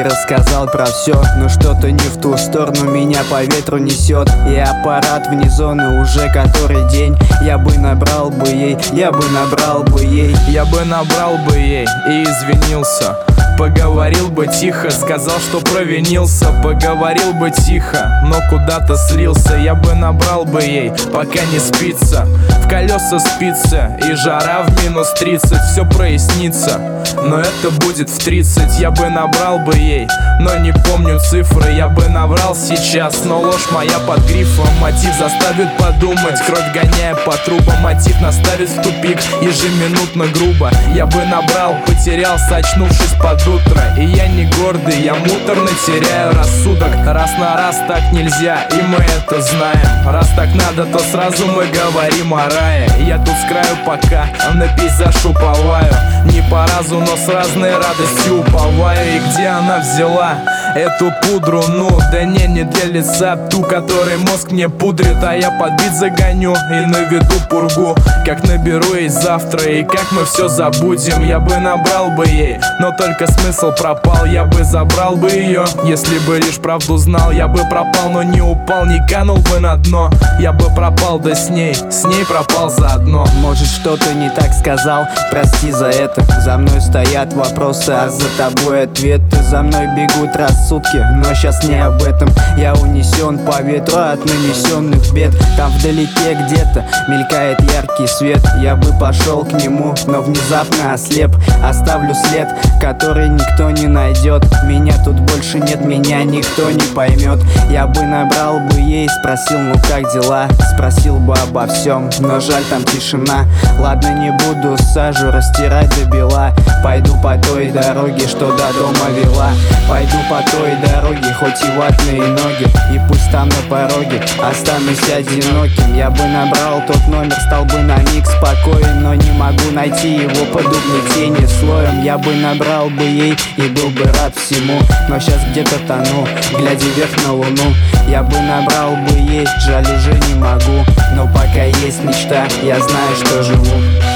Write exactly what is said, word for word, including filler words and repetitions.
ей рассказал про все, но что-то не в ту сторону меня по ветру несет. И аппарат вне зоны уже который день. Я бы набрал бы ей, я бы набрал бы ей. Я бы набрал бы ей и извинился. Поговорил бы тихо, сказал, что провинился. Поговорил бы тихо, но куда-то слился. Я бы набрал бы ей, пока не спится. В колеса спится и жара в минус тридцать. Все прояснится, но это будет в тридцать. Я бы набрал бы ей, но не помню цифры. Я бы набрал сейчас, но ложь моя под грифом. Мотив заставит подумать, кровь гоняя по трубам. Мотив наставит в тупик ежеминутно грубо. Я бы набрал, потерялся, очнувшись под утро. И я не гордый, я муторно теряю рассудок. Раз на раз так нельзя, и мы это знаем. Раз так надо, то сразу мы говорим о рае. Я тут с краю пока на пейзаж уповаю. Не по разу, но с разной радостью уповаю. И где она взяла эту пудру? Ну, да не, не для лица, ту, которой мозг мне пудрит. А я под бит загоню и наведу пургу. Как наберу ей завтра, и как мы все забудем. Я бы набрал бы ей, но только смысл пропал. Я бы забрал бы ее, если бы лишь правду знал. Я бы пропал, но не упал, не канул бы на дно. Я бы пропал, да с ней, с ней пропал заодно. Может, что-то не так сказал, прости за это. За мной стоят вопросы, а за тобой ответы. За мной бегут рассудки, но сейчас не об этом. Я унесен по ветру от нанесенных бед. Там вдалеке где-то мелькает яркий свет. Я бы пошел к нему, но внезапно ослеп. Оставлю след, который никто не найдет. Меня тут больше нет, меня никто не поймет. Я бы набрал бы ей, спросил, ну как дела? Спросил бы обо всем, но жаль, там тишина. Ладно, не буду сажу растирать до бела. Пойду по той дороге, что до дома вела. Пойду по той дороге, хоть и ватные ноги. И пусть там на пороге останусь одиноким. Я бы набрал тот номер, стал бы на миг спокоен, но не могу найти его под угнетение слоем. Я бы набрал бы ей и был бы рад всему, но сейчас где-то тону, глядя вверх на луну. Я бы набрал бы ей, жаль уже не могу, но пока есть мечта, я знаю, что живу.